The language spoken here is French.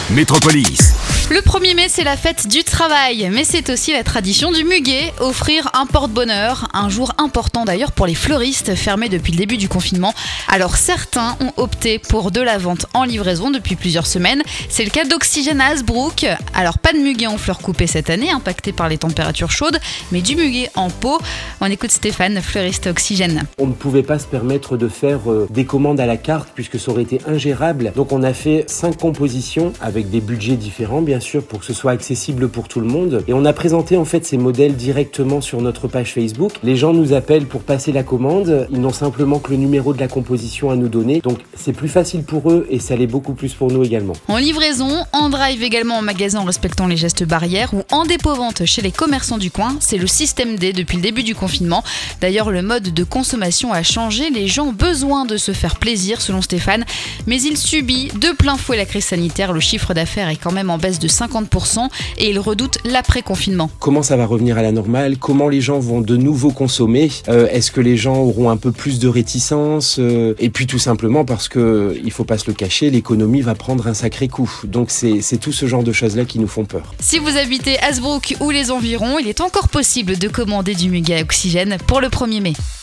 Métropolis. Le 1er mai, c'est la fête du travail, mais c'est aussi la tradition du muguet, offrir un porte-bonheur, un jour important d'ailleurs pour les fleuristes fermés depuis le début du confinement. Alors certains ont opté pour de la vente en livraison depuis plusieurs semaines, c'est le cas d'Oxygène à Hasbrook. Alors pas de muguet en fleurs coupées cette année, impacté par les températures chaudes, mais du muguet en pot. On écoute Stéphane, fleuriste à Oxygène. On ne pouvait pas se permettre de faire des commandes à la carte puisque ça aurait été ingérable. Donc on a fait 5 compositions avec des budgets différents bien sûr pour que ce soit accessible pour tout le monde. Et on a présenté en fait ces modèles directement sur notre page Facebook. Les gens nous appellent pour passer la commande. Ils n'ont simplement que le numéro de la composition à nous donner. Donc c'est plus facile pour eux et ça l'est beaucoup plus pour nous également. En livraison, en drive également en magasin en respectant les gestes barrières ou en dépôt-vente chez les commerçants du coin. C'est le système D depuis le début du confinement. D'ailleurs, le mode de consommation a changé. Les gens ont besoin de se faire plaisir selon Stéphane. Mais il subit de plein fouet la crise sanitaire. Le chiffre d'affaires est quand même en baisse de 50% et il redoute l'après-confinement. Comment ça va revenir à la normale ? Comment les gens vont de nouveau consommer ? Est-ce que les gens auront un peu plus de réticence ? Et puis tout simplement parce que, il faut pas se le cacher, l'économie va prendre un sacré coup. Donc c'est tout ce genre de choses-là qui nous font peur. Si vous habitez Hasbrook ou les environs, il est encore possible de commander du muguet à Oxygène pour le 1er mai.